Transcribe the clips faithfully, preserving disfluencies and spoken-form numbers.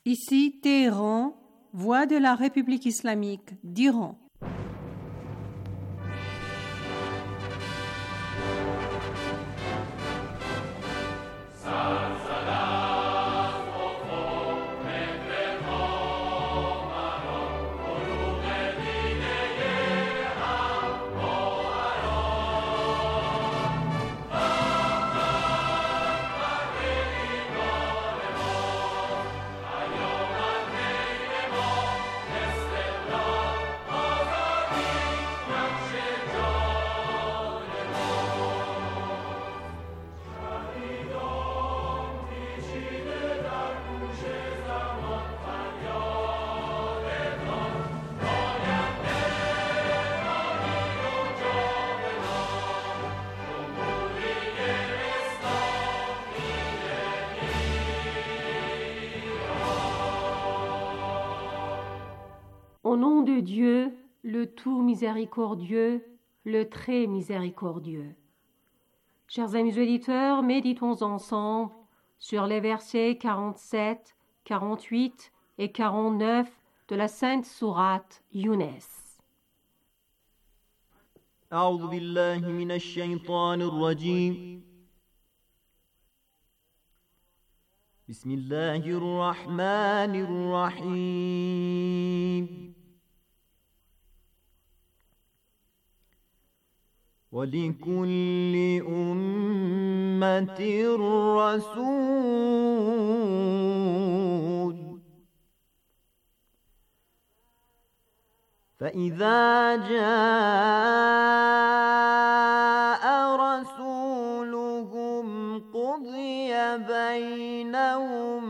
Ici Téhéran, voix de la République islamique d'Iran. Au nom de Dieu, le tout miséricordieux, le très miséricordieux. Chers amis auditeurs, méditons ensemble sur les versets quarante-sept, quarante-huit et quarante-neuf de la sainte sourate Younes. أعوذ بالله من الشيطان الرجيم بسم الله الرحمن الرحيم ولكل أمة رسول فإذا جاء رسولهم قضي بينهم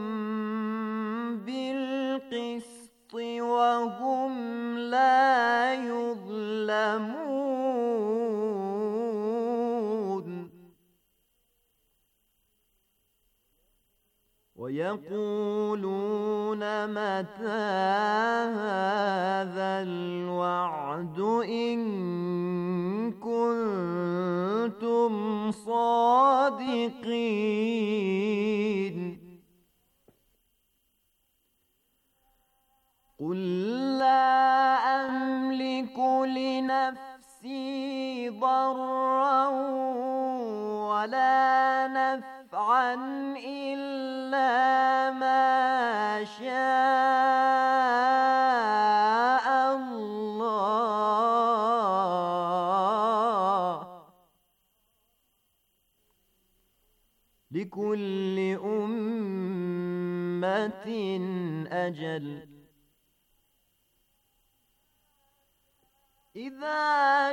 بالقسط وهم لا يظلمون ويقولون متى هذا الوعد إن كنتم صادقين قل لا أملك لنفسي ضرا ولا نفعا إلا ما شاء الله لكل أمة أجل إذا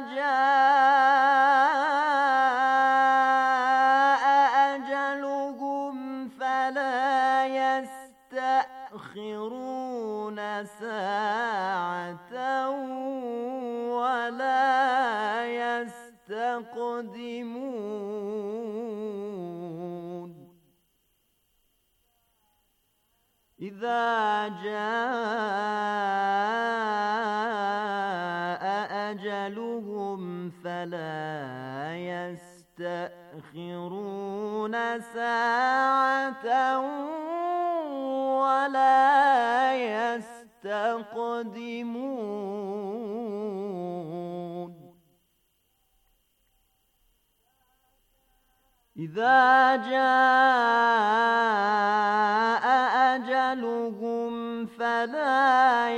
جاء أجلهم فلا يستأخرون ساعة ولا يستقدمون إذا جاء أجلهم فلا يستأخرون ساعة ولا يستقدمون إذا جاء أجلهم فلا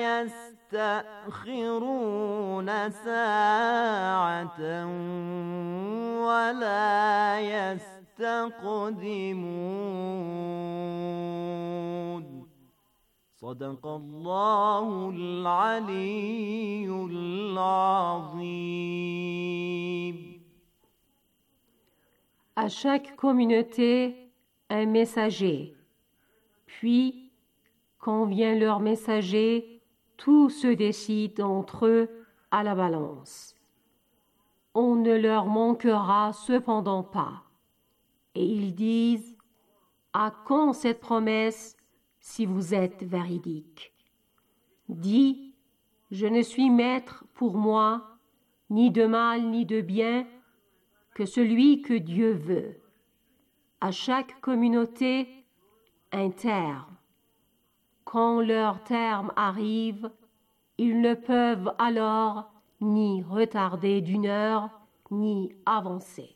يستأخرون ساعة ولا يستقدمون صدق الله العلي العظيم. À chaque communauté, un messager. Puis, quand vient leur messager, tout se décide entre eux à la balance. On ne leur manquera cependant pas. Et ils disent, à quand cette promesse si vous êtes véridique? Dis, je ne suis maître pour moi, ni de mal ni de bien, que celui que Dieu veut. À chaque communauté, un terme. quand leur terme arrive, ils ne peuvent alors ni retarder d'une heure, ni avancer.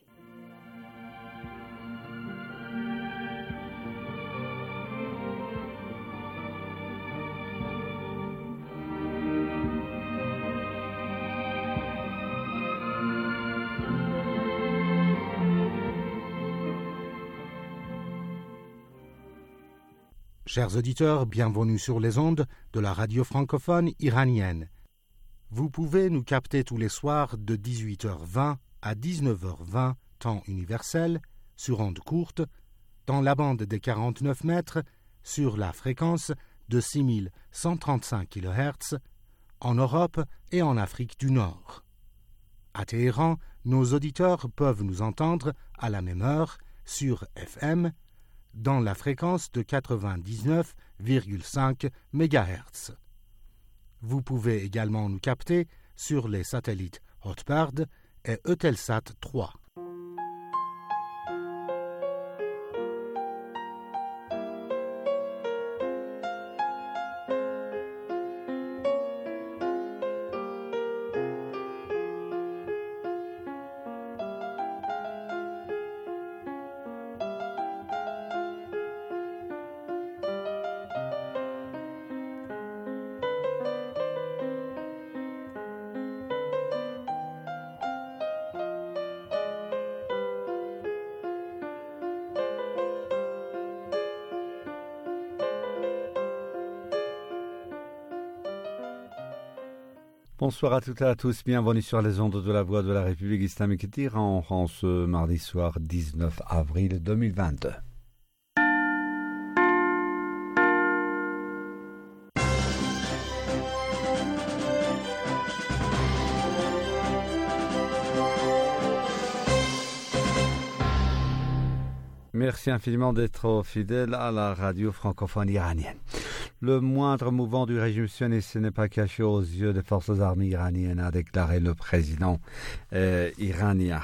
Chers auditeurs, bienvenue sur les ondes de la radio francophone iranienne. Vous pouvez nous capter tous les soirs de dix-huit heures vingt à dix-neuf heures vingt, temps universel, sur ondes courtes, dans la bande des quarante-neuf mètres, sur la fréquence de six mille cent trente-cinq kilohertz, en Europe et en Afrique du Nord. À Téhéran, nos auditeurs peuvent nous entendre à la même heure sur F M, dans la fréquence de quatre-vingt-dix-neuf virgule cinq mégahertz. Vous pouvez également nous capter sur les satellites Hotbird et Eutelsat trois. Bonsoir à toutes et à tous, bienvenue sur les ondes de la Voix de la République islamique d'Iran en ce mardi soir dix-neuf avril deux mille vingt-deux. Merci infiniment d'être fidèle à la radio francophone iranienne. Le moindre mouvement du régime sioniste n'est pas caché aux yeux des forces armées iraniennes, a déclaré le président euh, iranien.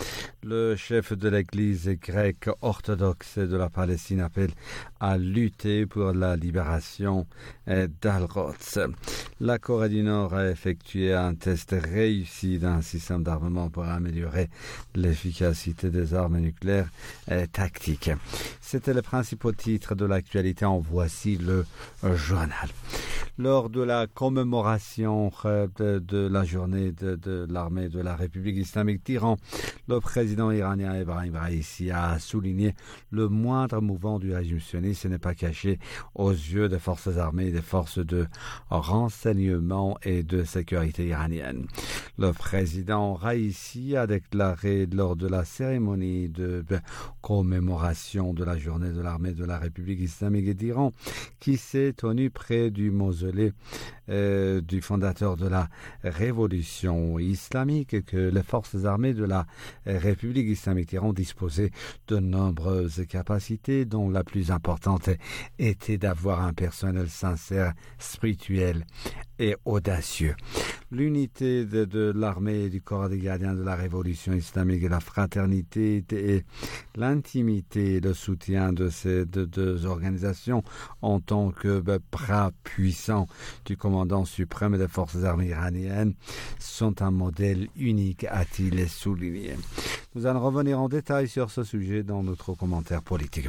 Le chef de l'église grecque orthodoxe de la Palestine appelle à lutter pour la libération euh, d'Al-Quds. La Corée du Nord a effectué un test réussi d'un système d'armement pour améliorer l'efficacité des armes nucléaires euh, tactiques. C'était le principal titre de l'actualité. En voici le journal. Lors de la commémoration de, de la journée de, de l'armée de la République islamique d'Iran, le président iranien Ebrahim Raïssi a souligné le moindre mouvement du régime sioniste n'est pas caché aux yeux des forces armées et des forces de renseignement et de sécurité iraniennes. Le président Raïssi a déclaré lors de la cérémonie de commémoration de la journée de l'armée de la République islamique d'Iran qui s'est tenue près du mausolée euh, du fondateur de la révolution islamique que les forces armées de la République islamique d'Iran disposaient de nombreuses capacités dont la plus importante était d'avoir un personnel sincère, spirituel et audacieux. L'unité de, de l'armée et du corps des gardiens de la révolution islamique et la fraternité et l'intimité et le soutien de ces deux, deux organisations en tant que ben, bras puissants du commandant suprême des forces armées iraniennes sont un modèle unique, a-t-il souligné. Nous allons revenir en détail sur ce sujet dans notre commentaire politique.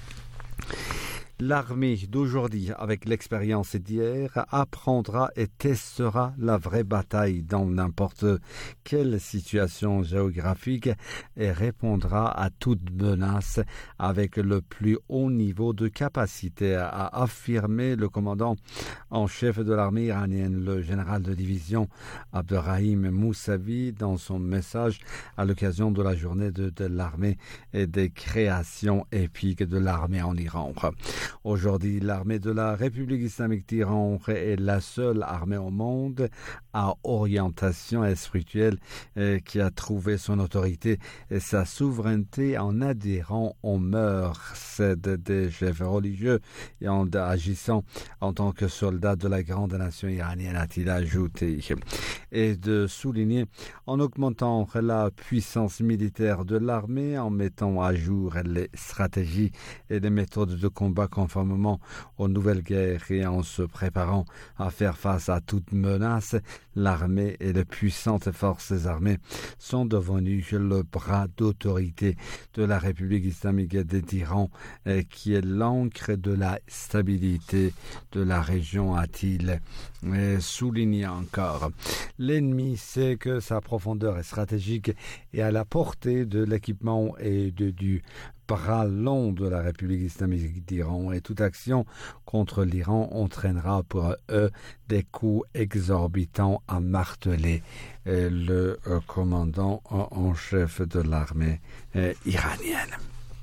L'armée d'aujourd'hui, avec l'expérience d'hier, apprendra et testera la vraie bataille dans n'importe quelle situation géographique et répondra à toute menace avec le plus haut niveau de capacité, a affirmé le commandant en chef de l'armée iranienne, le général de division Abderrahim Moussavi, dans son message à l'occasion de la journée de, de l'armée et des créations épiques de l'armée en Iran. Aujourd'hui, l'armée de la République islamique d'Iran est la seule armée au monde à orientation spirituelle euh, qui a trouvé son autorité et sa souveraineté en adhérant aux mœurs des chefs religieux et en agissant en tant que soldat de la grande nation iranienne, a-t-il ajouté. Et de souligner en augmentant la puissance militaire de l'armée, en mettant à jour les stratégies et les méthodes de combat conformément aux nouvelles guerres et en se préparant à faire face à toute menace, l'armée et les puissantes forces armées sont devenues le bras d'autorité de la République islamique d'Iran, qui est l'encre de la stabilité de la région, a-t-il souligné encore. L'ennemi sait que sa profondeur est stratégique et à la portée de l'équipement et de, du bras long de la République islamique d'Iran, et toute action contre l'Iran entraînera pour eux des coûts exorbitants, a martelé euh, le euh, commandant en, en chef de l'armée euh, iranienne.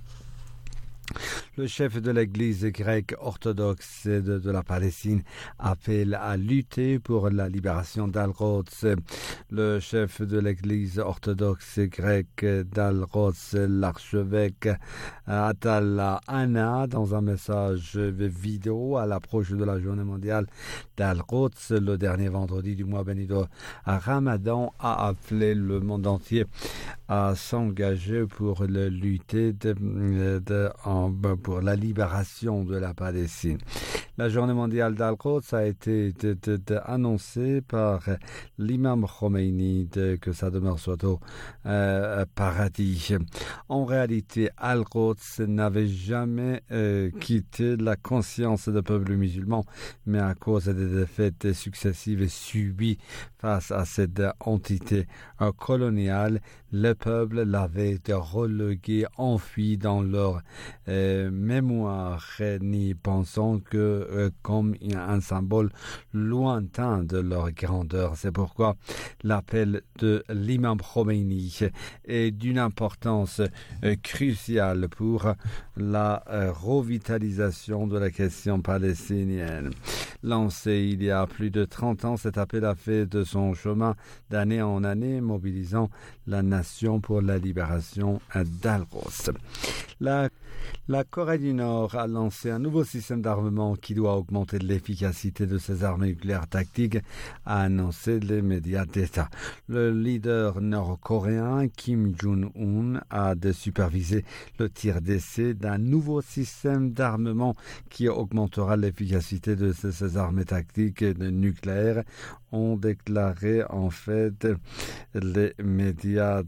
Le chef de l'Église grecque orthodoxe de, de la Palestine appelle à lutter pour la libération d'Al-Quds. Le chef de l'Église orthodoxe grecque d'Al-Quds, l'archevêque Atalla Anna, dans un message vidéo à l'approche de la journée mondiale d'Al-Quds, le dernier vendredi du mois béni de Ramadan, a appelé le monde entier à s'engager pour le lutter de, de, en, pour la libération de la Palestine. La journée mondiale d'Al-Quds a été de, de, de, annoncée par l'imam Khomeini, de, que sa demeure soit au euh, paradis. En réalité, Al-Quds n'avait jamais euh, quitté la conscience du peuple musulman, mais à cause des défaites successives subies face à cette entité euh, coloniale, le peuple l'avait relégué, enfui dans leur euh, mémoire, n'y pensant que euh, comme un symbole lointain de leur grandeur. C'est pourquoi l'appel de l'imam Khomeini est d'une importance euh, cruciale pour la euh, revitalisation de la question palestinienne. Lancé il y a plus de trente ans, cet appel a fait de son chemin d'année en année, mobilisant la nation pour la libération d'Al-Quds. La, la Corée du Nord a lancé un nouveau système d'armement qui doit augmenter l'efficacité de ses armes nucléaires tactiques, a annoncé les médias d'État. Le leader nord-coréen Kim Jong-un a de superviser le tir d'essai d'un nouveau système d'armement qui augmentera l'efficacité de ses armes tactiques nucléaires, ont déclaré en fait les médias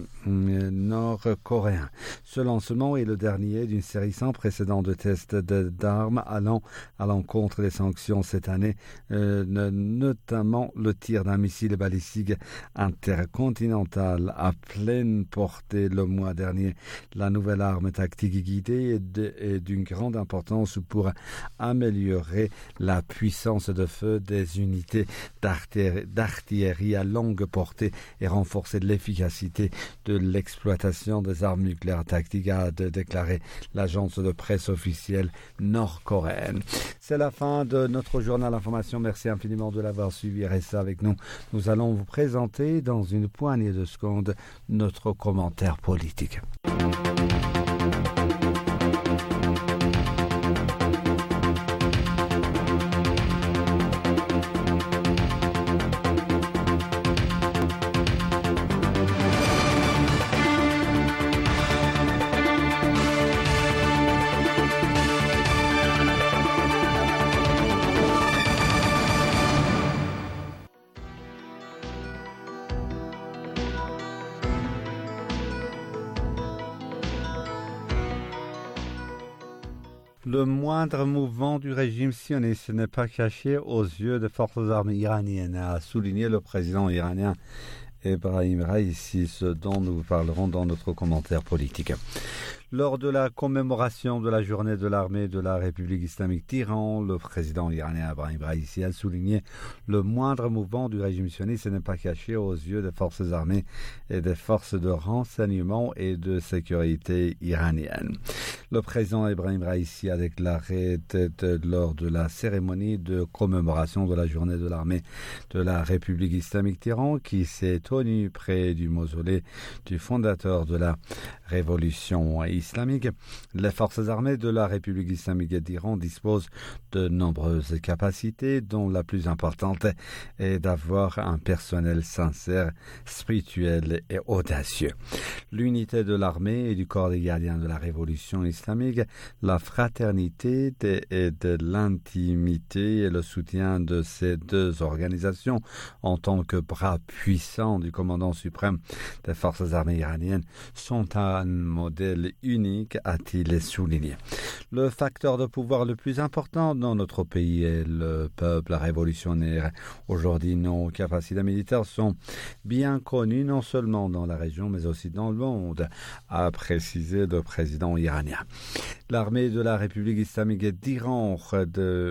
nord-coréens. Ce lancement est le dernier d'une série sans précédent de tests d'armes allant à l'encontre des sanctions cette année, euh, notamment le tir d'un missile balistique intercontinental à pleine portée le mois dernier. La nouvelle arme tactique guidée est d'une grande importance pour améliorer la puissance de feu des unités d'artillerie à longue portée et renforcer l'efficacité de l'exploitation des armes nucléaires tactiques, a déclaré l'agence de presse officielle nord-coréenne. C'est la fin de notre journal d'information. Merci infiniment de l'avoir suivi. Restez avec nous. Nous allons vous présenter dans une poignée de secondes notre commentaire politique. Le moindre mouvement du régime sioniste n'est pas caché aux yeux des forces armées iraniennes, a souligné le président iranien Ebrahim Raïssi, ce dont nous parlerons dans notre commentaire politique. Lors de la commémoration de la journée de l'armée de la République islamique d'Iran, le président iranien Ebrahim Raïssi a souligné le moindre mouvement du régime sioniste n'est pas caché aux yeux des forces armées et des forces de renseignement et de sécurité iraniennes. Le président Ebrahim Raïssi a déclaré lors de la cérémonie de commémoration de la journée de l'armée de la République islamique d'Iran qui s'est tenue près du mausolée du fondateur de la révolution islamique. Les forces armées de la République islamique d'Iran disposent de nombreuses capacités, dont la plus importante est d'avoir un personnel sincère, spirituel et audacieux. L'unité de l'armée et du corps des gardiens de la révolution islamique, la fraternité et de l'intimité et le soutien de ces deux organisations en tant que bras puissants du commandant suprême des forces armées iraniennes sont un modèle unique, a-t-il souligné. Le facteur de pouvoir le plus important dans notre pays est le peuple révolutionnaire. Aujourd'hui, nos capacités militaires sont bien connues non seulement dans la région mais aussi dans le monde, a précisé le président iranien. L'armée de la République islamique d'Iran de,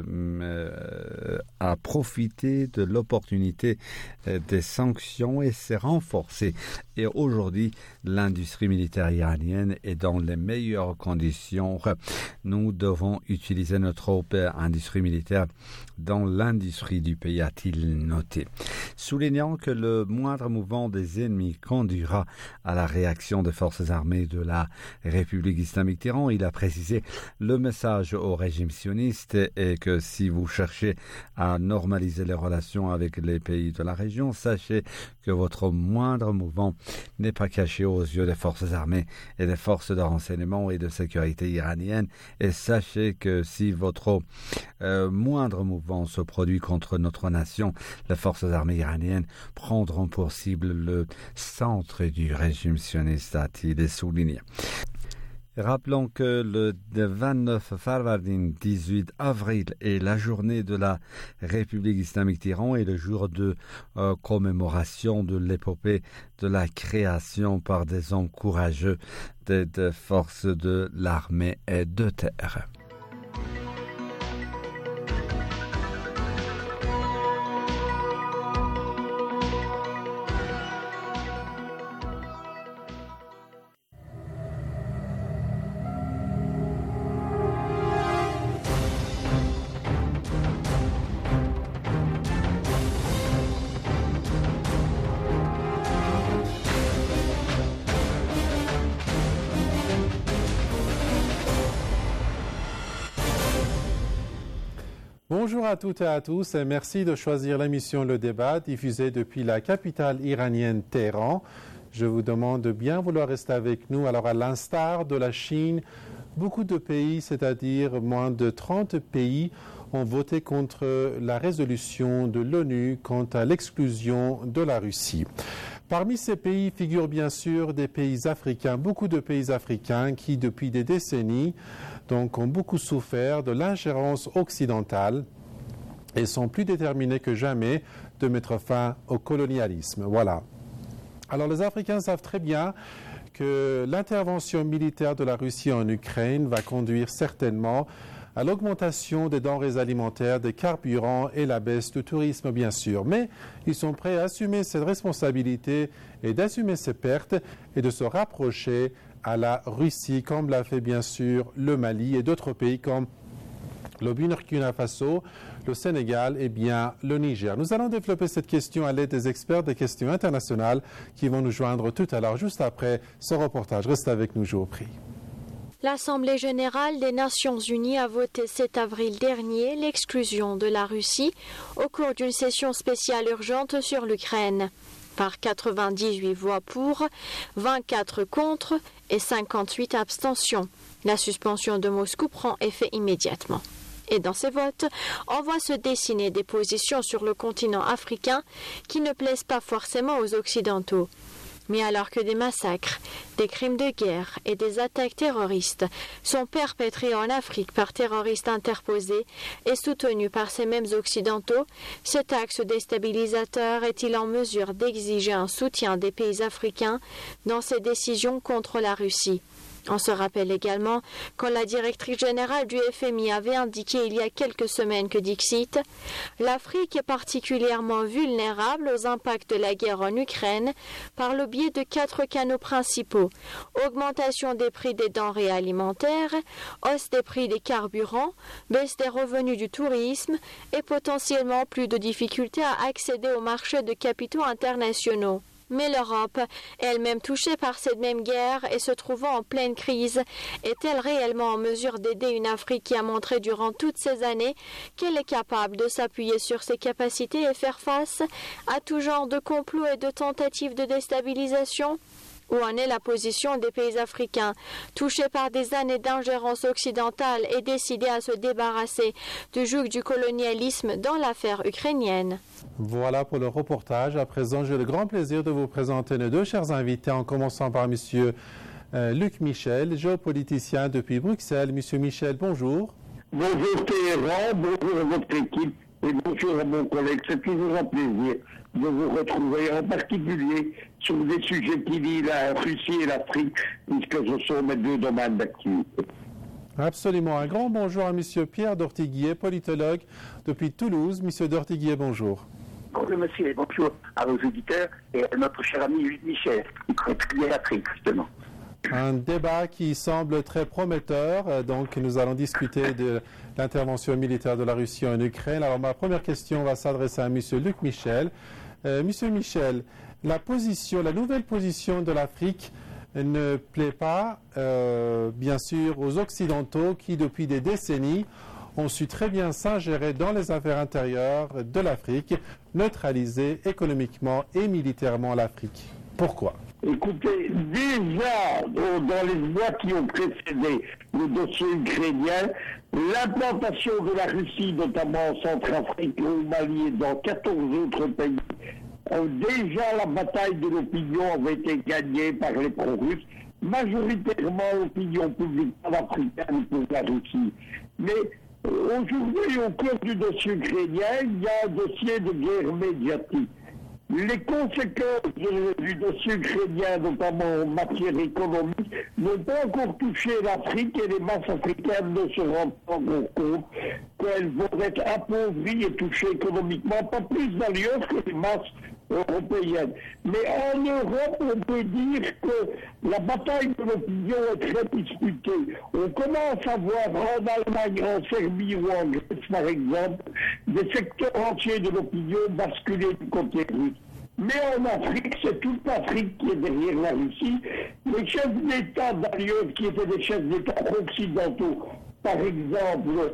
euh, a profité de l'opportunité euh, des sanctions et s'est renforcée. Et aujourd'hui, l'industrie militaire iranienne est dans les meilleures conditions. Nous devons utiliser notre industrie militaire dans l'industrie du pays, a-t-il noté. Soulignant que le moindre mouvement des ennemis conduira à la réaction des forces armées de la République islamique d'Iran, il a précisé le message au régime sioniste est que si vous cherchez à normaliser les relations avec les pays de la région, sachez que votre moindre mouvement n'est pas caché aux yeux des forces armées et des forces de renseignement et de sécurité iraniennes, et sachez que si votre euh, moindre mouvement se produit contre notre nation, les forces armées iraniennes prendront pour cible le centre du régime sioniste, a-t-il souligné. Rappelons que le vingt-neuf Farvardin, dix-huit avril, est la journée de la République islamique d'Iran et le jour de euh, commémoration de l'épopée de la création par des hommes courageux des de forces de l'armée et de terre. Bonjour à toutes et à tous et merci de choisir l'émission Le Débat diffusée depuis la capitale iranienne Téhéran. Je vous demande de bien vouloir rester avec nous. Alors à l'instar de la Chine, beaucoup de pays, c'est-à-dire moins de trente pays, ont voté contre la résolution de l'ONU quant à l'exclusion de la Russie. Parmi ces pays figurent bien sûr des pays africains, beaucoup de pays africains qui depuis des décennies donc, ont beaucoup souffert de l'ingérence occidentale et sont plus déterminés que jamais de mettre fin au colonialisme. Voilà. Alors les Africains savent très bien que l'intervention militaire de la Russie en Ukraine va conduire certainement à l'augmentation des denrées alimentaires, des carburants et la baisse du tourisme, bien sûr. Mais ils sont prêts à assumer cette responsabilité et d'assumer ces pertes et de se rapprocher à la Russie, comme l'a fait bien sûr le Mali et d'autres pays comme le Burkina Faso, le Sénégal et bien le Niger. Nous allons développer cette question à l'aide des experts des questions internationales qui vont nous joindre tout à l'heure, juste après ce reportage. Restez avec nous, je vous prie. L'Assemblée générale des Nations unies a voté sept avril dernier l'exclusion de la Russie au cours d'une session spéciale urgente sur l'Ukraine. Par quatre-vingt-dix-huit voix pour, vingt-quatre contre et cinquante-huit abstentions. La suspension de Moscou prend effet immédiatement. Et dans ces votes, on voit se dessiner des positions sur le continent africain qui ne plaisent pas forcément aux Occidentaux. Mais alors que des massacres, des crimes de guerre et des attaques terroristes sont perpétrés en Afrique par terroristes interposés et soutenus par ces mêmes Occidentaux, cet axe déstabilisateur est-il en mesure d'exiger un soutien des pays africains dans ces décisions contre la Russie ? On se rappelle également quand la directrice générale du F M I avait indiqué il y a quelques semaines que, dixit, l'Afrique est particulièrement vulnérable aux impacts de la guerre en Ukraine par le biais de quatre canaux principaux: augmentation des prix des denrées alimentaires, hausse des prix des carburants, baisse des revenus du tourisme et potentiellement plus de difficultés à accéder aux marchés de capitaux internationaux. Mais l'Europe, elle-même touchée par cette même guerre et se trouvant en pleine crise, est-elle réellement en mesure d'aider une Afrique qui a montré durant toutes ces années qu'elle est capable de s'appuyer sur ses capacités et faire face à tout genre de complots et de tentatives de déstabilisation ? Où en est la position des pays africains, touchés par des années d'ingérence occidentale et décidés à se débarrasser du joug du colonialisme dans l'affaire ukrainienne? Voilà pour le reportage. À présent, j'ai le grand plaisir de vous présenter nos deux chers invités, en commençant par M. Euh, Luc Michel, géopoliticien depuis Bruxelles. Monsieur Michel, bonjour. Bonjour Téhéran, bonjour à votre équipe et bonjour à mon collègue. C'est toujours un plaisir de vous retrouver, en particulier sur des sujets qui lient la Russie et l'Afrique, puisque ce sont mes deux domaines d'activité. Absolument. Un grand bonjour à M. Pierre Dortiguier, politologue depuis Toulouse. M. Dortiguier, bonjour. Bonjour monsieur, et bonjour à vos auditeurs et à notre cher ami Luc Michel, qui connaît très bien l'Afrique, justement. Un débat qui semble très prometteur. Donc, nous allons discuter de l'intervention militaire de la Russie en Ukraine. Alors, ma première question va s'adresser à M. Luc Michel. Euh, Monsieur Michel, la position, la nouvelle position de l'Afrique ne plaît pas, euh, bien sûr, aux Occidentaux qui, depuis des décennies, ont su très bien s'ingérer dans les affaires intérieures de l'Afrique, neutraliser économiquement et militairement l'Afrique. Pourquoi ? Écoutez, déjà, dans les mois qui ont précédé le dossier ukrainien, l'implantation de la Russie, notamment en Centrafrique, au Mali et dans quatorze autres pays, déjà la bataille de l'opinion avait été gagnée par les pro-russes, majoritairement l'opinion publique africaine pour la Russie. Mais aujourd'hui, au cœur du dossier ukrainien, il y a un dossier de guerre médiatique. Les conséquences du dossier ukrainien, notamment en matière économique, n'ont pas encore touché l'Afrique et les masses africaines ne se rendent pas encore compte qu'elles vont être appauvries et touchées économiquement, pas plus d'ailleurs que les masses européennes. Mais en Europe, on peut dire que la bataille de l'opinion est très disputée. On commence à voir en Allemagne, en Serbie ou en Grèce, par exemple, des secteurs entiers de l'opinion basculer du côté russe. Mais en Afrique, c'est toute l'Afrique qui est derrière la Russie. Les chefs d'État, d'ailleurs, qui étaient des chefs d'État occidentaux, par exemple,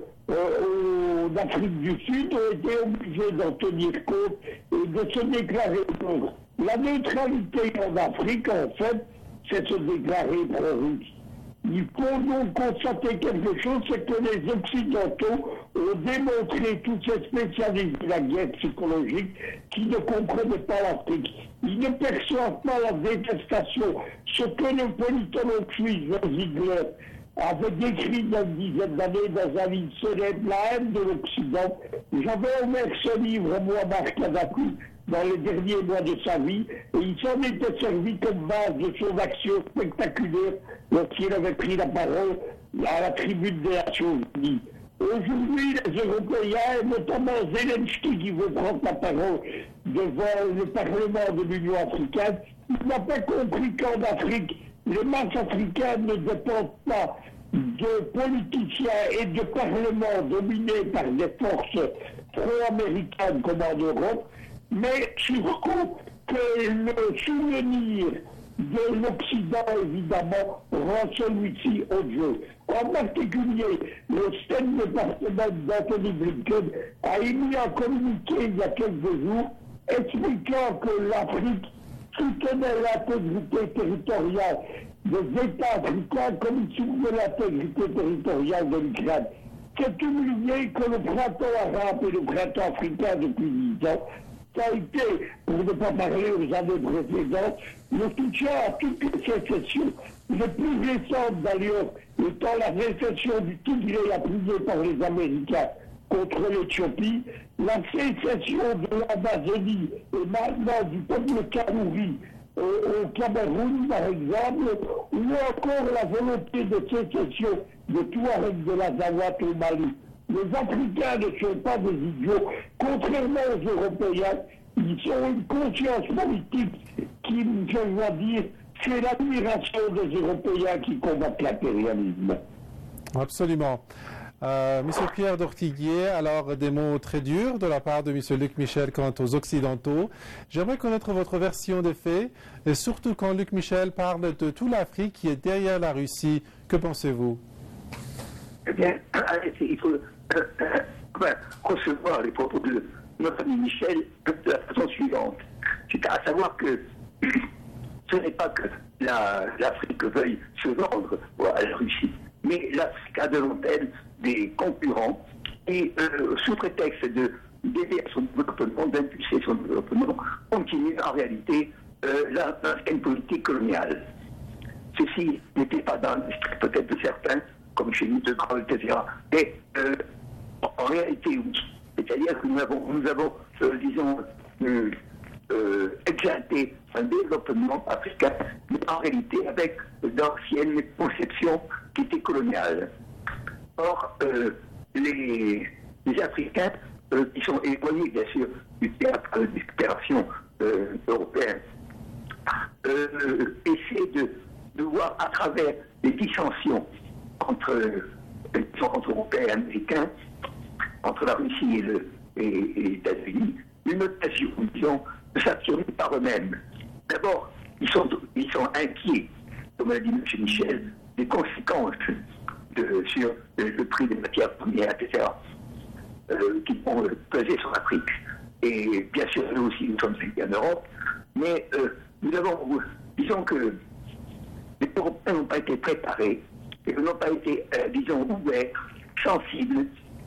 euh, en Afrique du Sud, ont été obligés d'en tenir compte et de se déclarer neutre. La neutralité en Afrique, en fait, c'est se déclarer pro-russe. Il faut donc constater quelque chose, c'est que les Occidentaux ont démontré, tous ces spécialistes de la guerre psychologique, qui ne comprenaient pas l'Afrique. Ils ne perçoivent pas la détestation. Ce que le politologue suisse Ziegler avait décrit il y a une dizaine d'années dans un livre célèbre, La haine de l'Occident. J'avais ouvert ce livre, moi, Marc Kadhafi, dans les derniers mois de sa vie, et il s'en était servi comme base de son action spectaculaire lorsqu'il avait pris la parole à la tribune des Nations Unies. Aujourd'hui, les Européens, et notamment Zelensky qui veut prendre la parole devant le Parlement de l'Union africaine, il n'a pas compris qu'en Afrique, les masses africaines ne dépendent pas de politiciens et de parlements dominés par des forces pro-américaines comme en Europe, mais surtout que le souvenir de l'Occident, évidemment, rend celui-ci odieux. En particulier, le State Department d'Anthony Blinken a émis un communiqué il y a quelques jours expliquant que l'Afrique soutenait l'intégrité territoriale des États africains comme il soutenait l'intégrité territoriale de l'Ukraine. C'est oublier que le printemps arabe et le printemps africain depuis dix ans, ça a été, pour ne pas parler aux années précédentes, le soutien à toutes les sécessions, les plus récentes d'ailleurs étant la sécession du Tigré appuyée par les Américains contre l'Éthiopie, la sécession de l'Amazonie et maintenant du peuple Kanouri euh, au Cameroun par exemple, ou encore la volonté de sécession de Touareg de l'Azawad au Mali. Les Africains ne sont pas des idiots. Contrairement aux Européens, ils ont une conscience politique qui, je dois dire, c'est l'admiration des Européens qui combattent l'impérialisme. Absolument. Euh, Monsieur Pierre d'Ortiguier, alors des mots très durs de la part de Monsieur Luc Michel quant aux Occidentaux. J'aimerais connaître votre version des faits, et surtout quand Luc Michel parle de toute l'Afrique qui est derrière la Russie. Que pensez-vous? Eh bien, il faut euh, euh, recevoir les propos de notre ami Michel de la façon suivante. C'est à savoir que ce n'est pas que la, l'Afrique veuille se vendre à la Russie, mais l'Afrique a devant elle des concurrents et euh, sous prétexte de d'aider à son développement, d'impulser son développement, continue en réalité euh, la, l'ancienne politique coloniale. Ceci n'était pas dans l'esprit peut-être de certains, comme chez nous, de Gaulle, et cetera. Mais euh, en réalité, oui. C'est-à-dire que nous avons, nous avons euh, disons, euh, euh, exalté un développement africain, mais en réalité avec d'anciennes conceptions qui étaient coloniales. Or, euh, les, les Africains, euh, qui sont éloignés bien sûr du théâtre des opérations euh, européennes, euh, essaient de, de voir à travers les dissensions entre, euh, entre Européens et Américains, entre la Russie et, le, et, et les États-Unis, une occasion, disons, de s'affirmer par eux-mêmes. D'abord, ils sont, ils sont inquiets, comme l'a dit M. Michel, des conséquences de, sur le prix des matières premières, et cetera, euh, qui vont peser sur l'Afrique. Et bien sûr, nous aussi, nous sommes ici en Europe, mais euh, nous avons, disons que les Européens n'ont pas été préparés, et n'ont pas été, euh, disons, ouverts, sensibles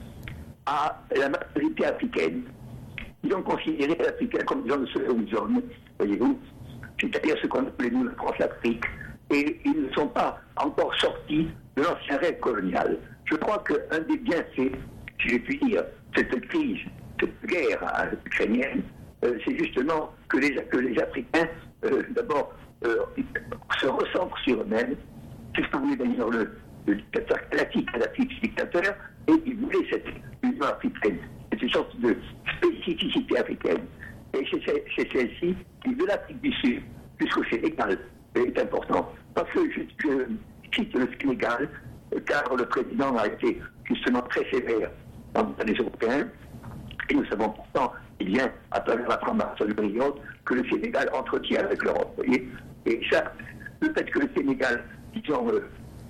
à la majorité africaine. Ils ont considéré l'Africain comme disons, de seconde zone, voyez-vous, c'est-à-dire ce qu'on appelait nous la France-Afrique, et ils ne sont pas encore sortis de l'ancien rêve colonial. Je crois qu'un des bienfaits, si je puis dire, cette crise, cette guerre hein, ukrainienne, euh, c'est justement que les, que les Africains, euh, d'abord, euh, se recentrent sur eux-mêmes. C'est ce que voulait d'ailleurs le, le dictateur classique, Kadhafi, dictateur, et il voulait cette union africaine. C'est une sorte de spécificité africaine. Et c'est, c'est, c'est celle-ci qui, de l'Afrique du Sud jusqu'au Sénégal, est importante. Parce que je, je cite le Sénégal, car le président a été justement très sévère envers les Européens, et nous savons pourtant, il vient à travers la franc-maçonnerie que le Sénégal entretient avec l'Europe. Voyez, et ça, le fait que le Sénégal, disons, euh,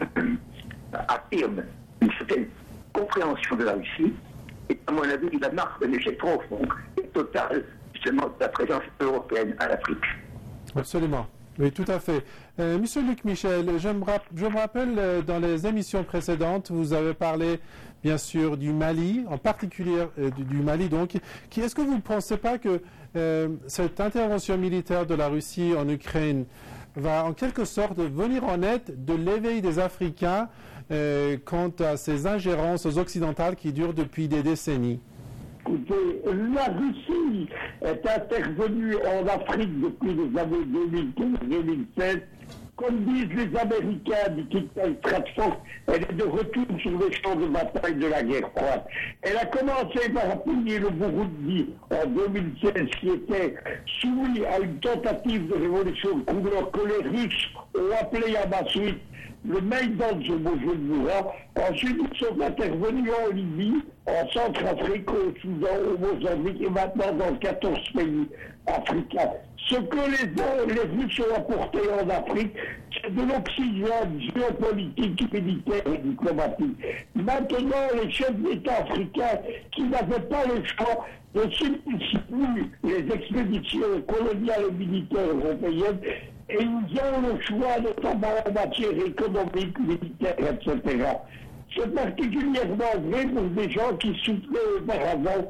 affirme une certaine compréhension de la Russie, et à mon avis, la marque d'un échec profond et total, justement, de la présence européenne à l'Afrique. Absolument. Oui, tout à fait. Euh, Monsieur Luc Michel, je me, rapp- je me rappelle euh, dans les émissions précédentes, vous avez parlé bien sûr du Mali, en particulier euh, du, du Mali. Donc, qui, est-ce que vous ne pensez pas que euh, cette intervention militaire de la Russie en Ukraine va en quelque sorte venir en aide de l'éveil des Africains euh, quant à ces ingérences occidentales qui durent depuis des décennies? Écoutez, la Russie est intervenue en Afrique depuis les années deux mille quinze deux mille seize. Comme disent les Américains du Kittel Stratford, elle est de retour sur les champs de bataille de la guerre froide. Elle a commencé par appuyer le Burundi en deux mille seize, qui était soumis à une tentative de révolution de couleur que les Russes ont appelé à ma suite le Maïdan de Bujumbura. Ensuite, ils sont intervenus en Libye, en Centrafrique, au Soudan, au Mozambique et maintenant dans quatorze pays africains. Ce que les, les Russes ont apporté en Afrique, c'est de l'oxygène géopolitique, militaire et diplomatique. Maintenant, les chefs d'État africains qui n'avaient pas le choix ne subissent plus les expéditions coloniales et militaires européennes, et ils ont le choix, notamment en matière économique, militaire, et cetera. C'est particulièrement vrai pour des gens qui souffraient auparavant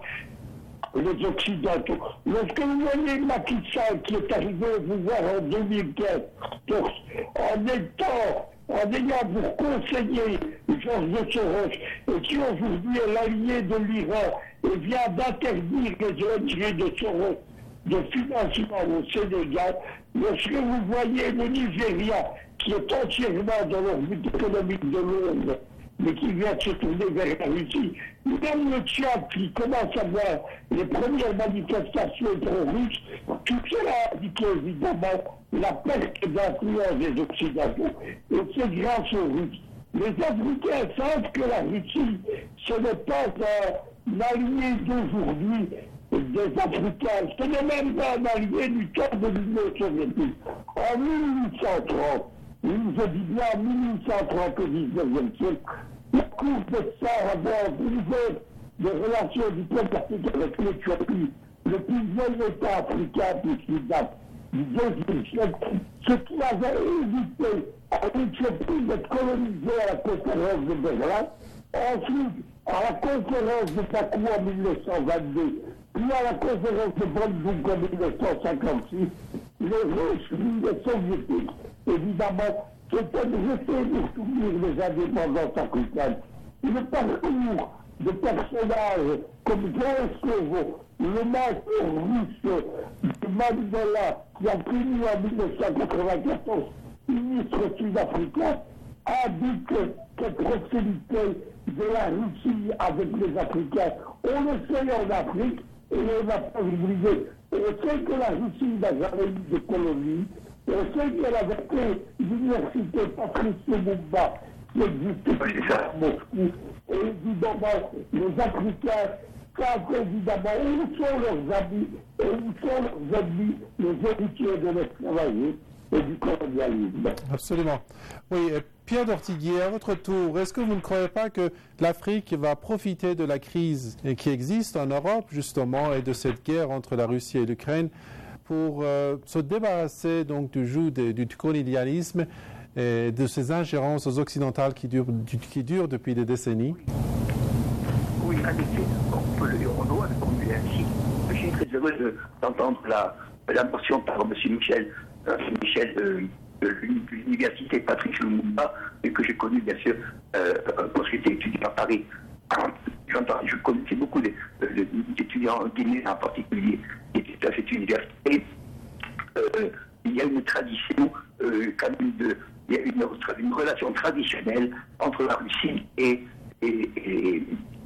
les Occidentaux. Lorsque vous voyez Macky Sall qui est arrivé au pouvoir en deux mille quatorze, en étant, en ayant pour conseiller Georges Soros, et qui aujourd'hui est l'allié de l'Iran, et vient d'interdire les O N G de Soros de financement au Sénégal, lorsque vous voyez le Nigeria, qui est entièrement dans l'orbite économique de Londres, mais qui vient de se tourner vers la Russie, même le Tchad qui commence à voir les premières manifestations pro-russes, tout cela indique évidemment la perte d'influence des Occidentaux, et c'est grâce aux Russes. Les Africains savent que la Russie, ce n'est pas un allié d'aujourd'hui des Africains, ce n'est même pas un allié du temps de l'Union soviétique. En mille huit cent trente, je dis bien en mille huit cent trente au dix-neuvième siècle, la cour de Tsar avait ouvert des relations diplomatiques avec l'Éthiopie, le plus vieil État africain puisqu'il date du deuxième siècle, ce qui avait évité à l'Éthiopie d'être colonisée à la conférence de Berlin, ensuite à la conférence de Bakou en mille neuf cent vingt-deux, puis à la conférence de Bandung en mille neuf cent cinquante-six, les Russes, les Soviétiques, évidemment, s'étaient jetés pour soutenir les indépendances africaines. Le parcours de personnages comme Georges, le maître russe de Mandela, qui a fini en mille neuf cent quatre-vingt-quatorze ministre sud-africain, indique cette proximité de la Russie avec les Africains. On le sait en Afrique, et on n'a pas oublié. On sait que la Russie n'a jamais eu de colonie. On sait qu'elle avait fait l'université Patrice Lumumba, qui existait à Moscou. Et évidemment, les Africains savent évidemment où sont leurs amis et où sont leurs ennemis, les héritiers de l'esclavagisme et du colonialisme. Absolument. Oui, Pierre d'Ortiguier, à votre tour, est-ce que vous ne croyez pas que l'Afrique va profiter de la crise qui existe en Europe, justement, et de cette guerre entre la Russie et l'Ukraine pour euh, se débarrasser donc du joug de, du colonialisme et de ces ingérences occidentales qui durent, qui durent depuis des décennies? Oui, en effet, on, peut le, on doit le formuler ainsi. Je suis très heureux de, d'entendre la, la mention par M. Michel, euh, Michel euh, de l'université Patrice Lumumba, et que j'ai connu bien sûr euh, quand j'étais étudiant à Paris. J'entends, je connaissais beaucoup d'étudiants guinéens en particulier qui étaient à cette université. Euh, il y a une tradition, euh, quand même de, il y a une, une relation traditionnelle entre la Russie et et, et,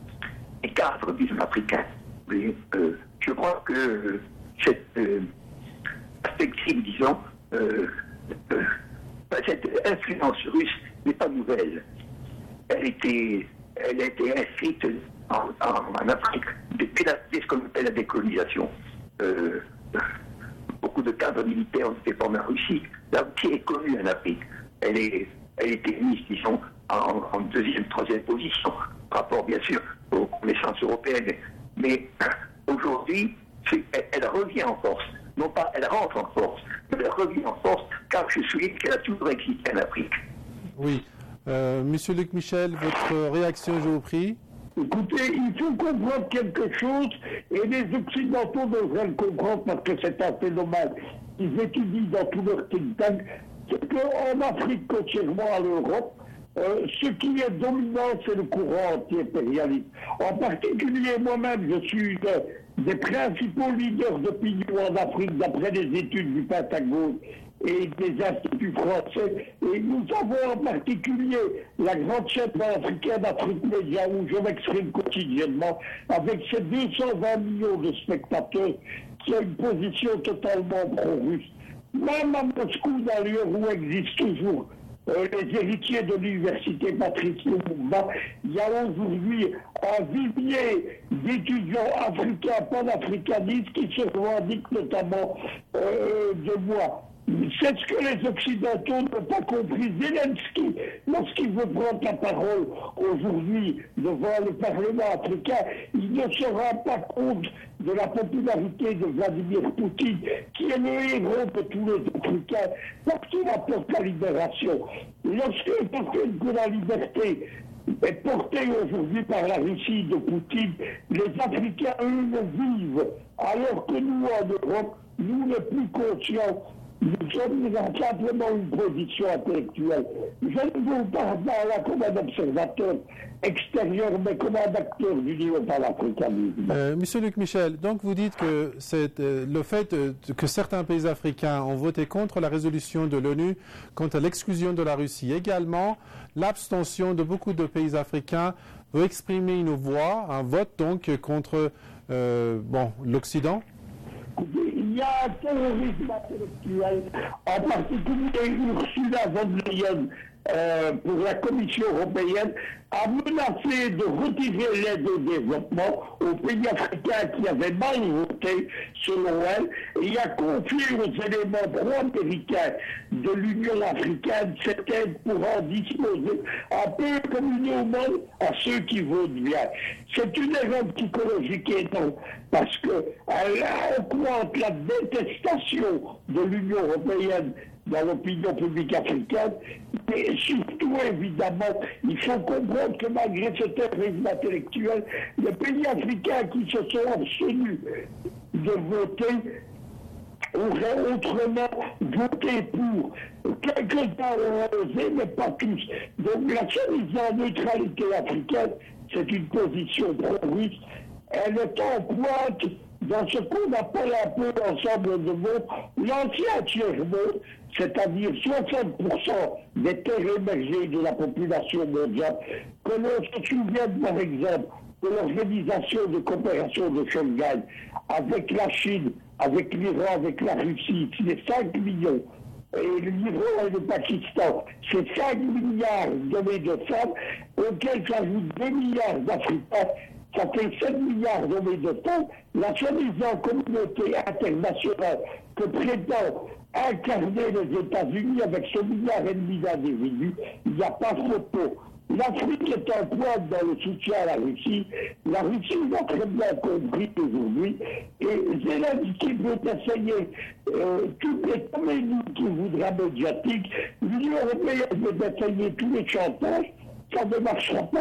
et cadres, disons, africains. Et, euh, je crois que cette euh, perspective, disons, euh, euh, cette influence russe n'est pas nouvelle. Elle était, elle a été inscrite en, en, en Afrique depuis la, dès ce qu'on appelle la décolonisation. Euh, beaucoup de cadres militaires ont été formés en Russie. La Russie est connue en Afrique. Elle est, elle était mise, disons, en, en deuxième, troisième position, par rapport bien sûr aux connaissances européennes. Mais aujourd'hui, elle, elle revient en force. Non pas elle rentre en force, mais elle revient en force, car je souligne qu'elle a toujours existé en Afrique. Oui. Euh, Monsieur Luc Michel, votre réaction, je vous prie. Écoutez, il faut comprendre quelque chose, et les Occidentaux devraient le comprendre parce que c'est un phénomène qu'ils étudient dans tous leurs think tanks, c'est qu'en Afrique, contrairement à l'Europe, euh, ce qui est dominant, c'est le courant anti-impérialiste. En particulier, moi-même, je suis le, des principaux leaders d'opinion en Afrique, d'après les études du Pentagone et des instituts français. Et nous avons en particulier la grande chaîne africaine Afrique Média, où je m'exprime quotidiennement, avec ses deux cent vingt millions de spectateurs, qui a une position totalement pro-russe. Même à Moscou, dans lieu où existent toujours euh, les héritiers de l'université Patrice Lumumba, il y a aujourd'hui un vivier d'étudiants africains, panafricanistes, qui se revendiquent notamment euh, de moi. C'est ce que les Occidentaux n'ont pas compris. Zelensky, lorsqu'il veut prendre la parole aujourd'hui devant le Parlement africain, il ne se rend pas compte de la popularité de Vladimir Poutine, qui est le héros de tous les Africains, parce qu'il apporte la libération. Lorsque que la liberté est portée aujourd'hui par la Russie de Poutine, les Africains, eux, le vivent, alors que nous, en Europe, nous, les plus conscients, nous sommes simplement une position intellectuelle. Je ne vous parle pas là comme un observateur extérieur, mais comme un acteur du niveau panafricanisme. Euh, Monsieur Luc Michel, donc vous dites que c'est, euh, le fait euh, que certains pays africains ont voté contre la résolution de l'ONU quant à l'exclusion de la Russie. Également, l'abstention de beaucoup de pays africains veut exprimer une voix, un vote donc contre euh, bon, l'Occident. Il y a un terrorisme intellectuel, en particulier Ursula von Leyen, euh, pour la Commission européenne, a menacé de retirer l'aide au développement aux pays africains qui avaient mal voté, selon elle, et a confié aux éléments pro-américains de l'Union africaine cette aide pour en disposer un peu communément à ceux qui votent bien. C'est une erreur psychologique énorme parce qu'elle augmente la détestation de l'Union européenne dans l'opinion publique africaine, mais surtout, évidemment, il faut comprendre que malgré ce terrorisme intellectuel, les pays africains qui se sont abstenus de voter auraient autrement voté pour. Quelques-uns ont osé, mais pas tous. Donc la soi-disant neutralité africaine, c'est une position pro-russe. Elle est en pointe dans ce qu'on appelle un peu l'ensemble de monde, l'ancien tiers-monde, c'est-à-dire soixante pour cent des terres émergées de la population mondiale, que l'on se souvienne par exemple de l'organisation de coopération de Shanghai avec la Chine, avec l'Iran, avec la Russie, c'est cinq millions. Et l'Iran et le Pakistan, c'est cinq milliards d'hommes de femmes, auxquels s'ajoutent deux milliards d'Africains. Ça fait sept milliards d'hommes de femmes. La soi-disant communauté internationale que prétend incarner les États-Unis avec ce milliard et demi d'individus, il n'y a pas photo. L'Afrique est en pointe dans le soutien à la Russie. La Russie l'a très bien compris aujourd'hui. Et Zelensky veut essayer euh, toutes les comédies qu'il voudra médiatiques. L'Union européenne veut essayer tous les chantages. Ça ne marchera pas.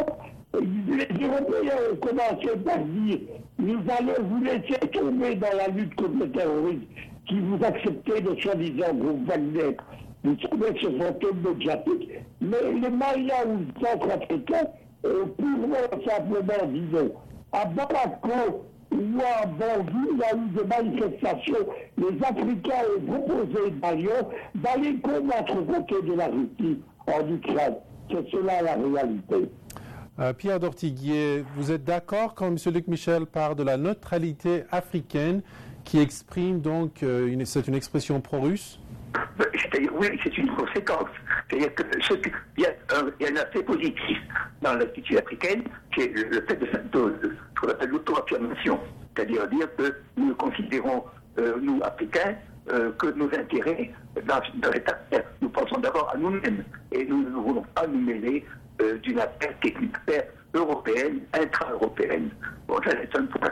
Les Européens ont commencé par dire nous allons vous laisser tomber dans la lutte contre le terrorisme qui vous acceptez de soi-disant groupe Wagner. Vous savez, ce sont eux médiatiques, mais les Maliens ou les Centrafricains ont purement simplement, disons, à Bamako ou à Bangui, il y a eu des manifestations, les Africains ont proposé d'ailleurs d'aller combattre aux côtés de la Russie en Ukraine. C'est cela la réalité. Euh, Pierre Dortiguier, vous êtes d'accord quand M. Luc Michel parle de la neutralité africaine qui exprime donc, euh, une, c'est une expression pro-russe? C'est-à-dire, oui, c'est une conséquence. C'est-à-dire qu'il y, y a un aspect positif dans l'attitude africaine, qui est le, le fait de, de, de ce qu'on appelle l'auto-affirmation. C'est-à-dire dire que nous considérons, euh, nous, Africains, euh, que nos intérêts dans, dans cette affaire, nous pensons d'abord à nous-mêmes. Et nous ne voulons pas nous mêler euh, d'une affaire qui est une affaire européenne, intra-européenne. Bon, ça, c'est un point.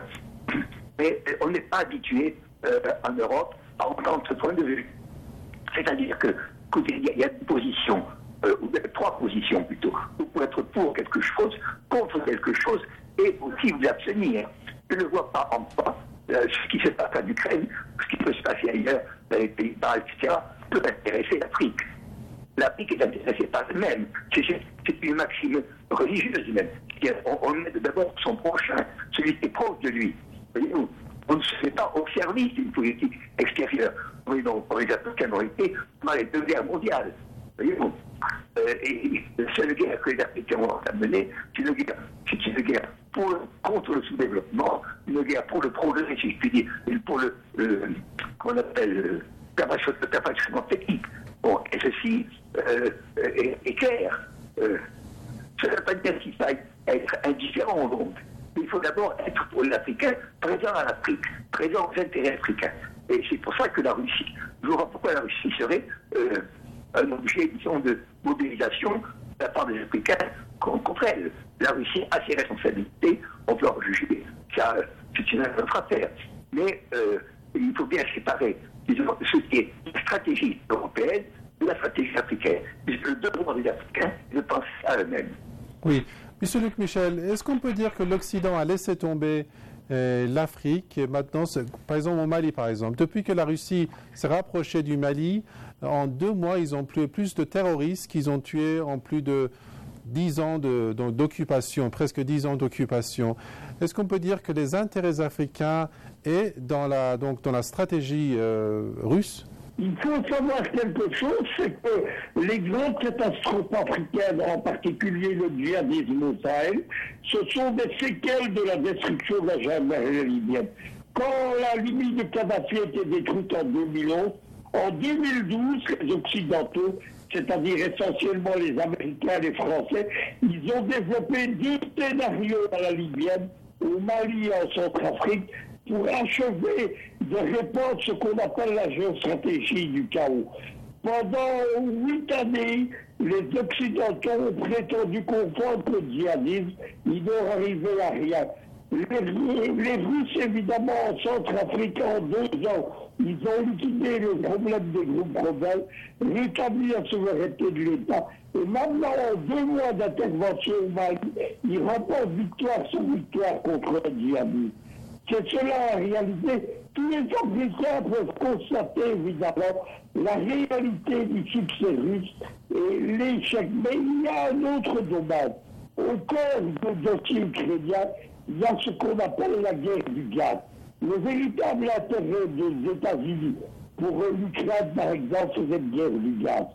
Mais euh, on n'est pas habitué euh, en Europe à entendre ce point de vue. C'est-à-dire que, écoutez, il y, y a une position, euh, ou trois positions plutôt. Vous pouvez être pour quelque chose, contre quelque chose, et aussi vous abstenir. Je ne vois pas en quoi euh, ce qui se passe en Ukraine, ce qui peut se passer ailleurs, dans les Pays-Bas, et cetera, peut intéresser l'Afrique. L'Afrique est intéressée par elle-même. C'est, c'est une maxime religieuse même. On, on aide d'abord son prochain, celui qui est proche de lui. Voyez-vous, on ne se fait pas au service d'une politique extérieure. Oui, donc, pour les Africains ont été pendant les deux guerres mondiales. Voyez-vous, euh, et la seule guerre que les Africains ont menée, c'est une guerre, c'est une guerre pour, contre le sous-développement, une guerre pour le progrès, si je puis dire, pour le, le qu'on appelle le capacité technique. Bon, et ceci euh, est, est clair. Euh, ça ne veut pas dire qu'il faille être indifférent au monde. Il faut d'abord être pour les Africains présent à l'Afrique, présent aux intérêts africains. Et c'est pour ça que la Russie, je vois pourquoi la Russie serait euh, un objet, disons, de mobilisation de la part des Africains contre elle. La Russie a ses responsabilités, on peut en juger, ça, c'est une autre affaire. Mais euh, il faut bien séparer, disons, ce qui est la stratégie européenne de la stratégie africaine. Le devoir des Africains de penser à eux-mêmes. Oui. Monsieur Luc Michel, est-ce qu'on peut dire que l'Occident a laissé tomber euh, l'Afrique et maintenant, par exemple au Mali, par exemple, depuis que la Russie s'est rapprochée du Mali, en deux mois, ils ont tué plus de terroristes qu'ils ont tués en plus de dix ans de, donc, d'occupation, presque dix ans d'occupation. Est-ce qu'on peut dire que les intérêts africains est dans la, donc, dans la stratégie euh, russe? Il faut savoir quelque chose, c'est que les grandes catastrophes africaines, en particulier le djihadisme au Sahel, ce sont des séquelles de la destruction de la gendarmerie libyenne. Quand la Libye de Kadhafi a été détruite en deux mille onze, En deux mille douze, les Occidentaux, c'est-à-dire essentiellement les Américains et les Français, ils ont développé deux scénarios à la libyenne, au Mali et en Centrafrique, pour achever de répandre ce qu'on appelle la géostratégie du chaos. Pendant huit années, les Occidentaux ont prétendu comprendre le djihadisme, ils n'ont arrivé à rien. Les, les Russes, évidemment, en Centrafrique, en deux ans, ils ont liquidé le problème des groupes rebelles, rétabli la souveraineté de l'État, et maintenant, en deux mois d'intervention au Mali, ils remportent victoire sur victoire contre le djihadisme. C'est cela en réalité. Tous les Africains peuvent constater évidemment la réalité du succès russe et l'échec. Mais il y a un autre domaine. Au cœur du dossier ukrainien, il y a ce qu'on appelle la guerre du gaz. Le véritable intérêt des États-Unis pour l'Ukraine, par exemple, c'est cette guerre du gaz.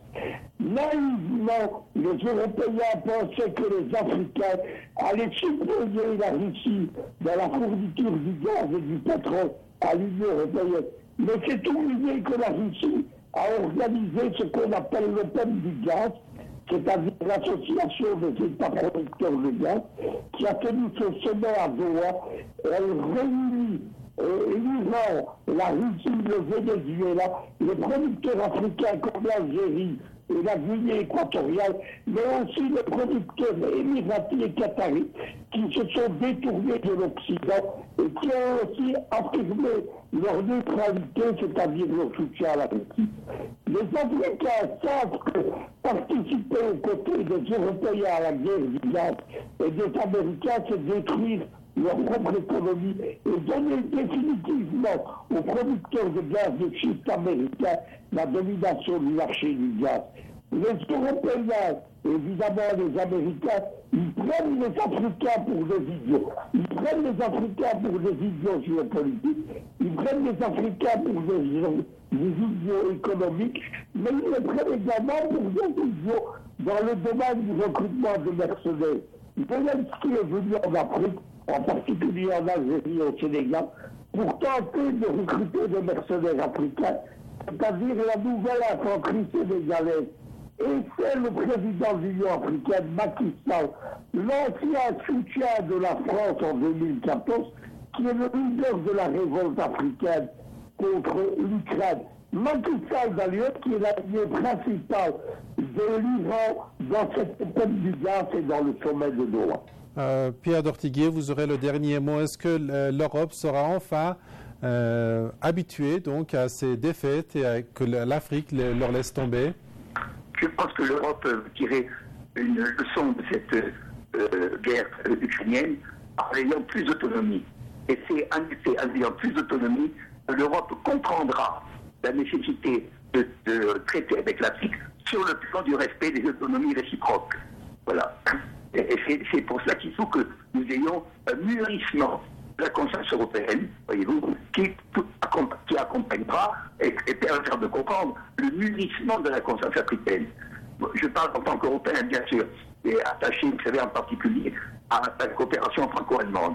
Naïvement, les Européens pensaient que les Africains allaient supposer la Russie dans la fourniture du gaz et du pétrole à l'Union européenne. Mais c'est oublié que la Russie a organisé ce qu'on appelle l'Open du gaz, c'est-à-dire l'association des États producteurs de gaz, qui a tenu ce sommet à Doha. Elle réunit euh, l'Iran, la Russie, le Venezuela, les producteurs africains comme l'Algérie et la Guinée équatoriale, mais aussi les producteurs émiratis et qataris qui se sont détournés de l'Occident et qui ont aussi affirmé leur neutralité, c'est-à-dire leur soutien à la Russie. Les Africains savent que participer aux côtés des Européens à la guerre du gaz et des Américains, c'est détruire leur propre économie et donner définitivement aux producteurs de gaz de schiste américains la domination du marché du gaz. Les Européens, évidemment les Américains, ils prennent les Africains pour des idiots. Ils prennent les Africains pour des idiots géopolitiques. Ils prennent les Africains pour des, des idiots économiques. Mais ils les prennent également pour des idiots dans le domaine du recrutement de mercenaires. Zelensky est venu en Afrique, en particulier en Algérie et au Sénégal, pour tenter de recruter des mercenaires africains, c'est-à-dire la nouvelle infanterie sénégalaise. Et c'est le président de l'Union africaine, Macky Sall, l'ancien soutien de la France en deux mille quatorze, qui est le leader de la révolte africaine contre l'Ukraine. Macky Sall, d'ailleurs, qui est l'allié principal de l'Iran dans cette époque du gaz et dans le sommet de Doha. Euh, Pierre d'Ortiguier, vous aurez le dernier mot. Est-ce que euh, l'Europe sera enfin euh, habituée donc, à ces défaites et à, que l'Afrique les, leur laisse tomber? Je pense que l'Europe peut tirer une leçon de cette euh, guerre ukrainienne en ayant plus d'autonomie. Et c'est en effet en ayant plus d'autonomie que l'Europe comprendra la nécessité de, de traiter avec l'Afrique sur le plan du respect des autonomies réciproques. Voilà. Et c'est, c'est pour cela qu'il faut que nous ayons un mûrissement de la conscience européenne, voyez-vous, qui, qui accompagnera et, et permettra de comprendre le mûrissement de la conscience africaine. Je parle en tant qu'Européen, bien sûr, et attaché, vous savez, en particulier à la coopération franco-allemande.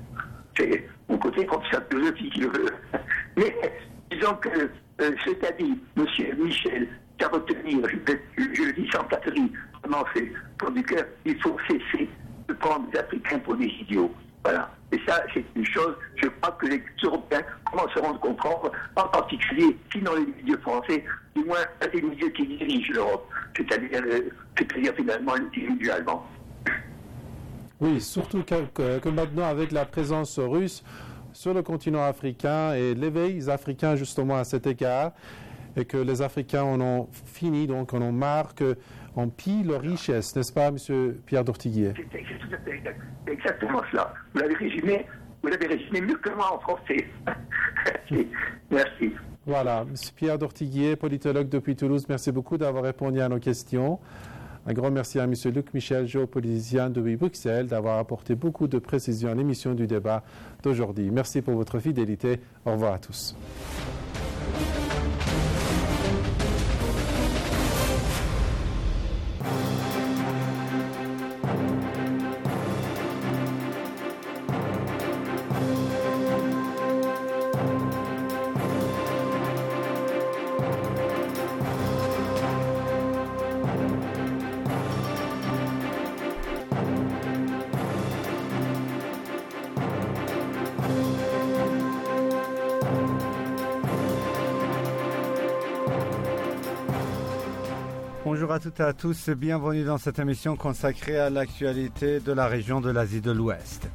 C'est mon côté professeur de philosophie qui le veut. Mais disons que euh, ce qu'a dit M. Michel, qu'à retenir, je, je, je le dis sans flatterie, vraiment c'est pour du cœur, il faut cesser de prendre les Africains pour des idiots. Voilà. Et ça, c'est une chose, je crois que les Européens commenceront à comprendre, en particulier, sinon les milieux français, du moins les milieux qui dirigent l'Europe, c'est-à-dire, euh, c'est-à-dire finalement les milieux allemands. Oui, surtout que, que, que maintenant, avec la présence russe sur le continent africain et l'éveil des Africains justement à cet égard, et que les Africains en ont fini, donc en ont marre qu'on pille leur richesse, n'est-ce pas, M. Pierre d'Ortiguier? C'est, c'est tout à fait exact, exactement cela. Vous l'avez résumé, vous l'avez résumé mieux que moi en français. Merci. Merci. Voilà, M. Pierre d'Ortiguier, politologue depuis Toulouse, merci beaucoup d'avoir répondu à nos questions. Un grand merci à M. Luc Michel, géopoliticien depuis Bruxelles, d'avoir apporté beaucoup de précisions à l'émission du débat d'aujourd'hui. Merci pour votre fidélité. Au revoir à tous. Thank you. Bonjour à toutes et à tous et bienvenue dans cette émission consacrée à l'actualité de la région de l'Asie de l'Ouest.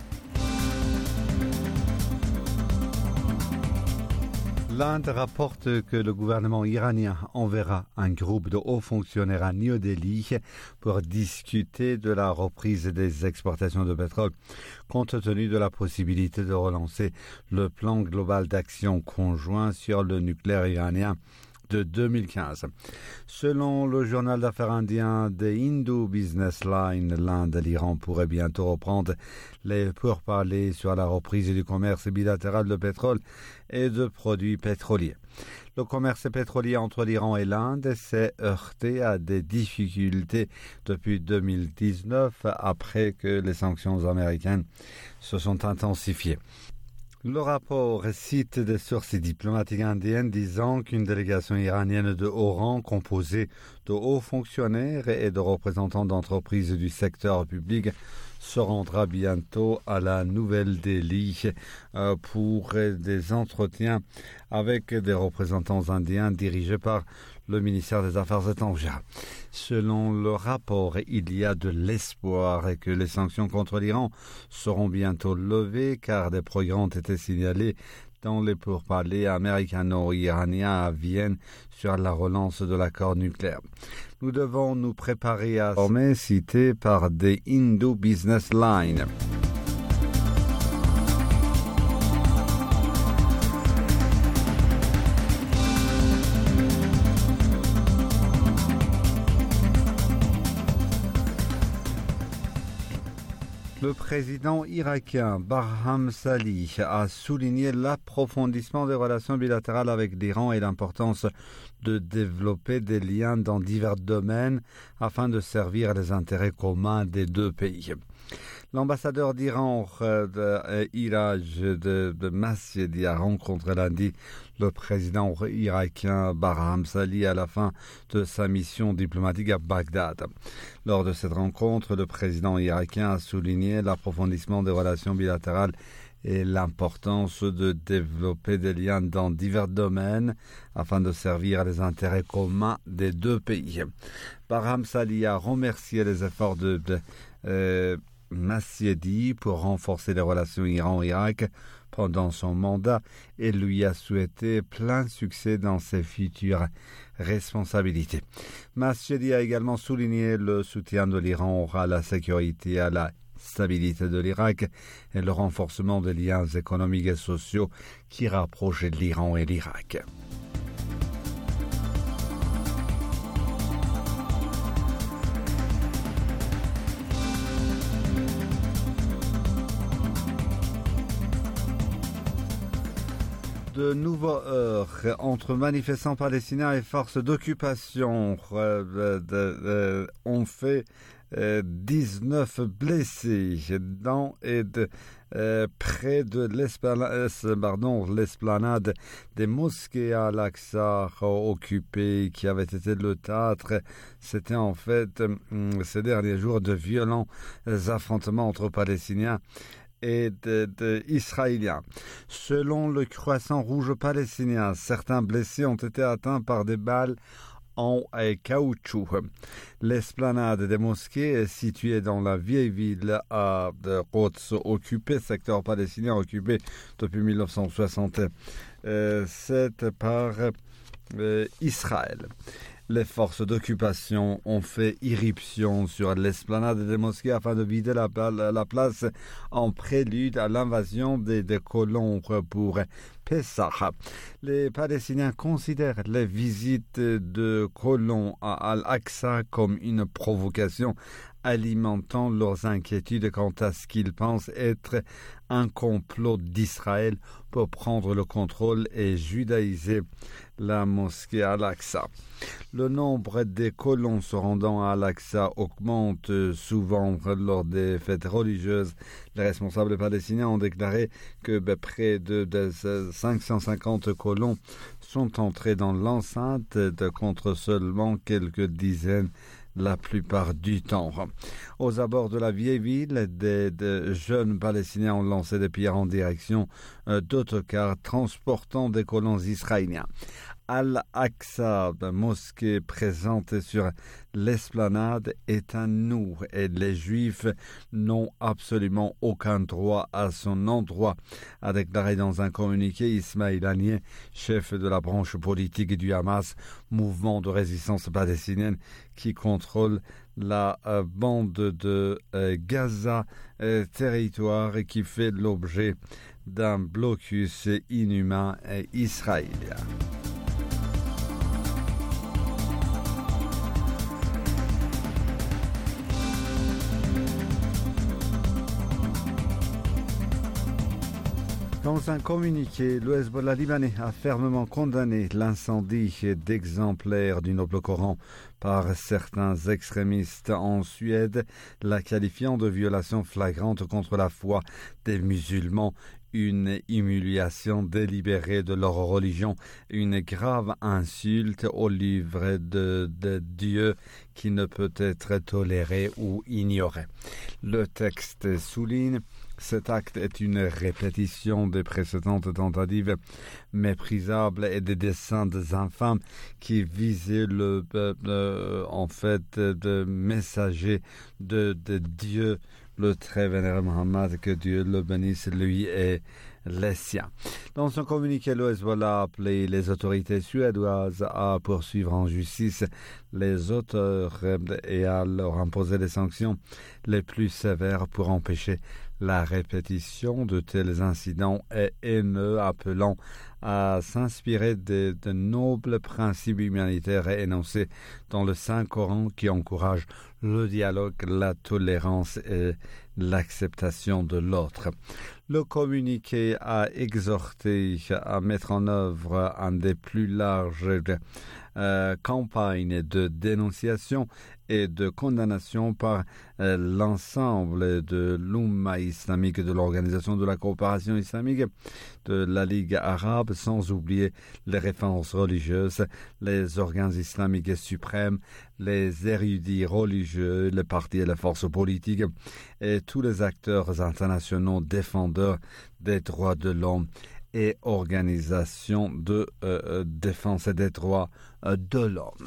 L'Inde rapporte que le gouvernement iranien enverra un groupe de hauts fonctionnaires à New Delhi pour discuter de la reprise des exportations de pétrole, compte tenu de la possibilité de relancer le plan global d'action conjoint sur le nucléaire iranien de deux mille quinze. Selon le journal d'affaires indien The Hindu Business Line, l'Inde et l'Iran pourraient bientôt reprendre les pourparlers sur la reprise du commerce bilatéral de pétrole et de produits pétroliers. Le commerce pétrolier entre l'Iran et l'Inde s'est heurté à des difficultés depuis deux mille dix-neuf après que les sanctions américaines se sont intensifiées. Le rapport cite des sources diplomatiques indiennes disant qu'une délégation iranienne de haut rang composée de hauts fonctionnaires et de représentants d'entreprises du secteur public se rendra bientôt à la Nouvelle-Delhi euh, pour des entretiens avec des représentants indiens dirigés par le ministère des Affaires étrangères. Selon le rapport, il y a de l'espoir que les sanctions contre l'Iran seront bientôt levées car des progrès ont été signalés dans les pourparlers américano-iraniens à Vienne sur la relance de l'accord nucléaire. Nous devons nous préparer à former, cité par The Hindu Business Line. Le président irakien Barham Salih a souligné l'approfondissement des relations bilatérales avec l'Iran et l'importance de développer des liens dans divers domaines afin de servir les intérêts communs des deux pays. L'ambassadeur d'Iran de Iraj de, de Masjedi a rencontré lundi le président irakien Barham Salih à la fin de sa mission diplomatique à Bagdad. Lors de cette rencontre, le président irakien a souligné l'approfondissement des relations bilatérales et l'importance de développer des liens dans divers domaines afin de servir les intérêts communs des deux pays. Barham Salih a remercié les efforts de, de euh, Masjedi pour renforcer les relations Iran-Irak pendant son mandat et lui a souhaité plein succès dans ses futures responsabilités. Masjedi a également souligné le soutien de l'Iran à la sécurité et à la stabilité de l'Irak et le renforcement des liens économiques et sociaux qui rapprochent l'Iran et l'Irak. De nouveaux heurts entre manifestants palestiniens et forces d'occupation euh, euh, ont fait euh, dix-neuf blessés dans et de, euh, près de l'esplanade, pardon, l'esplanade des mosquées à Al-Aqsa occupées qui avait été le théâtre. C'était en fait euh, ces derniers jours de violents affrontements entre Palestiniens et de, de Israéliens. Selon le Croissant Rouge palestinien, certains blessés ont été atteints par des balles en caoutchouc. L'esplanade des mosquées est située dans la vieille ville à de Quds occupée, secteur palestinien occupé depuis mille neuf cent soixante-sept par euh, Israël. Les forces d'occupation ont fait irruption sur l'esplanade des mosquées afin de vider la, la, la place en prélude à l'invasion des, des colons pour Pessah. Les Palestiniens considèrent les visites de colons à Al-Aqsa comme une provocation alimentant leurs inquiétudes quant à ce qu'ils pensent être un complot d'Israël pour prendre le contrôle et judaïser la mosquée Al-Aqsa. Le nombre des colons se rendant à Al-Aqsa augmente souvent lors des fêtes religieuses. Les responsables palestiniens ont déclaré que ben, près de, de cinq cent cinquante colons sont entrés dans l'enceinte de, contre seulement quelques dizaines la plupart du temps. Aux abords de la vieille ville, des, des jeunes Palestiniens ont lancé des pierres en direction euh, d'autocars transportant des colons israéliens. Al-Aqsa, mosquée présente sur l'esplanade, est à nous et les Juifs n'ont absolument aucun droit à son endroit, a déclaré dans un communiqué Ismail Haniyeh, chef de la branche politique du Hamas, mouvement de résistance palestinienne qui contrôle la euh, bande de euh, Gaza, euh, territoire qui fait l'objet d'un blocus inhumain euh, israélien. Dans un communiqué, le Hezbollah libanais a fermement condamné l'incendie d'exemplaires du Noble Coran par certains extrémistes en Suède, la qualifiant de violation flagrante contre la foi des musulmans, une humiliation délibérée de leur religion, une grave insulte au livre de, de Dieu qui ne peut être toléré ou ignoré. Le texte souligne: cet acte est une répétition des précédentes tentatives méprisables et des desseins des infâmes qui visaient le, euh, en fait, de messager de, de Dieu, le très vénéré Mohammed, que Dieu le bénisse, lui et les siens. Dans son communiqué, le Hezbollah a appelé les autorités suédoises à poursuivre en justice les auteurs et à leur imposer les sanctions les plus sévères pour empêcher la répétition de tels incidents et haineux, appelant à s'inspirer de, de nobles principes humanitaires énoncés dans le Saint-Coran qui encouragent le dialogue, la tolérance et l'acceptation de l'autre. Le communiqué a exhorté à mettre en œuvre un des plus larges euh, campagnes de dénonciation et de condamnation par euh, l'ensemble de l'Oumma islamique, de l'Organisation de la coopération islamique, de la Ligue arabe, sans oublier les références religieuses, les organes islamiques suprêmes, les érudits religieux, les partis et les forces politiques et tous les acteurs internationaux défendeurs des droits de l'homme et organisations de euh, défense des droits euh, de l'homme.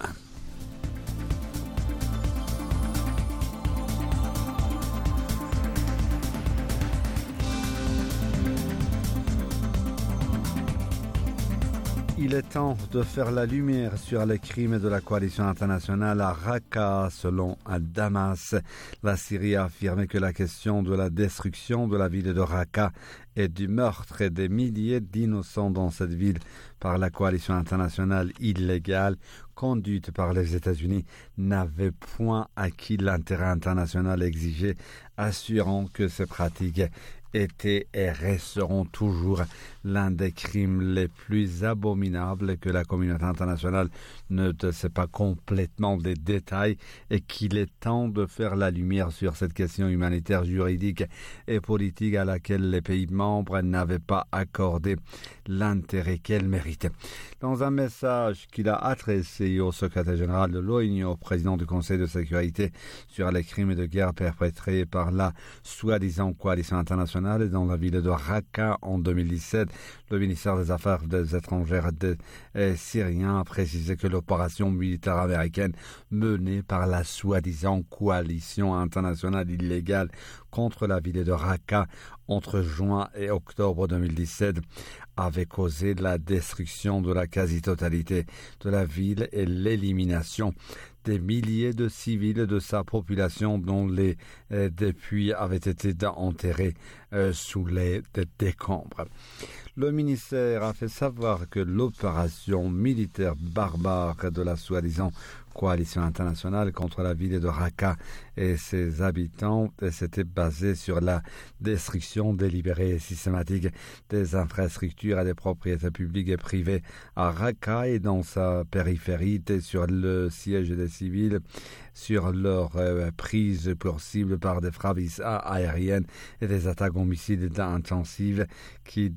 Il est temps de faire la lumière sur les crimes de la coalition internationale à Raqqa, selon Damas. La Syrie a affirmé que la question de la destruction de la ville de Raqqa et du meurtre des milliers d'innocents dans cette ville par la coalition internationale illégale conduite par les États-Unis n'avait point acquis l'intérêt international exigé, assurant que ces pratiques étaient et resteront toujours l'un des crimes les plus abominables, que la communauté internationale ne sait pas complètement des détails et qu'il est temps de faire la lumière sur cette question humanitaire, juridique et politique à laquelle les pays membres n'avaient pas accordé l'intérêt qu'elle mérite. Dans un message qu'il a adressé au secrétaire général de l'ONU, au président du Conseil de sécurité, sur les crimes de guerre perpétrés par la soi-disant coalition internationale dans la ville de Raqqa en deux mille dix-sept, le ministère des Affaires étrangères de, euh, syrien a précisé que l'opération militaire américaine menée par la soi-disant coalition internationale illégale contre la ville de Raqqa entre juin et octobre deux mille dix-sept avait causé la destruction de la quasi-totalité de la ville et l'élimination des milliers de civils de sa population dont les euh, dépouilles avaient été enterrés euh, sous les décombres. Le ministère a fait savoir que l'opération militaire barbare de la soi-disant coalition internationale contre la ville de Raqqa et ses habitants s'était basée sur la destruction délibérée et systématique des infrastructures et des propriétés publiques et privées à Raqqa et dans sa périphérie, sur le siège des civils, sur leur euh, prise pour cible par des frappes aériennes et des attaques homicides intensives qui n'étaient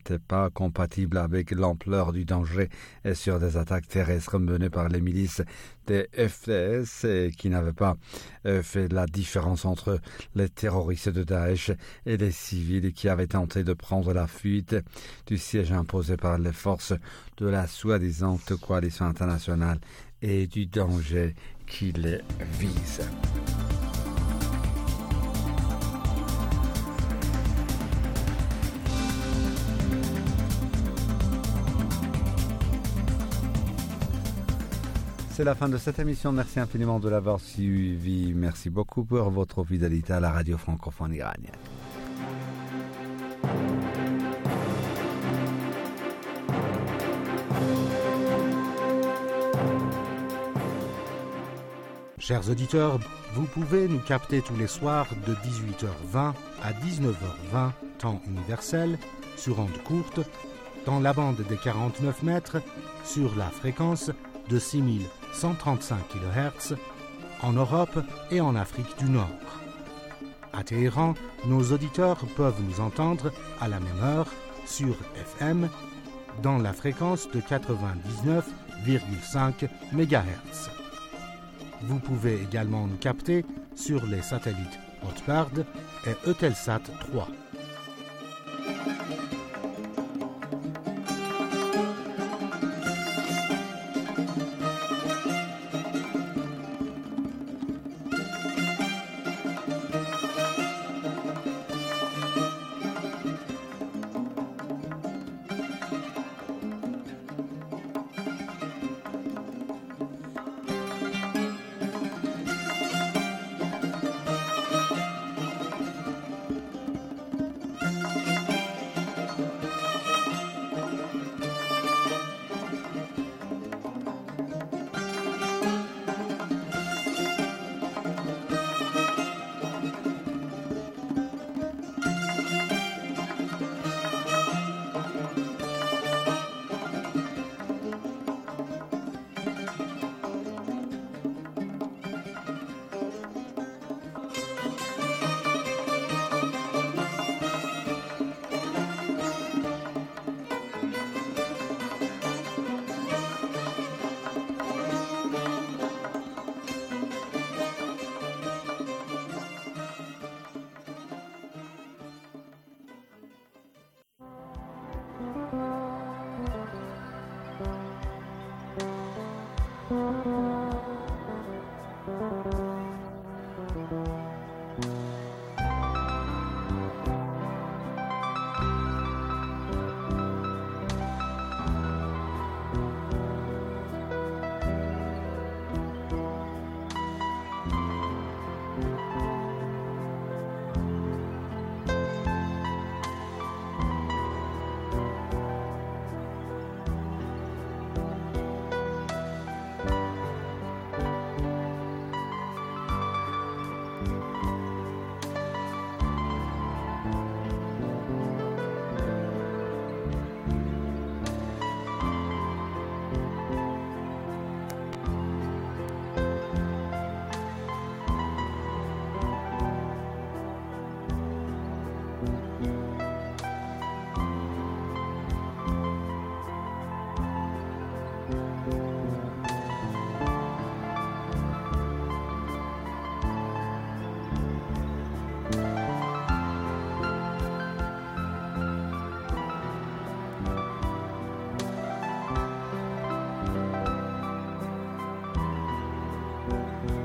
n'était pas compatible avec l'ampleur du danger et sur des attaques terrestres menées par les milices des F D S et qui n'avaient pas euh, fait la différence entre les terroristes de Daesh et les civils qui avaient tenté de prendre la fuite du siège imposé par les forces de la soi-disant coalition internationale et du danger qui les vise. C'est la fin de cette émission. Merci infiniment de l'avoir suivi. Merci beaucoup pour votre fidélité à la radio francophone iranienne. Chers auditeurs, vous pouvez nous capter tous les soirs de dix-huit heures vingt à dix-neuf heures vingt, temps universel, sur onde courte, dans la bande des quarante-neuf mètres, sur la fréquence de six mille cent trente-cinq kilohertz, en Europe et en Afrique du Nord. À Téhéran, nos auditeurs peuvent nous entendre à la même heure sur F M dans la fréquence de quatre-vingt-dix-neuf virgule cinq mégahertz. Vous pouvez également nous capter sur les satellites Hotbird et Eutelsat trois. Thank you.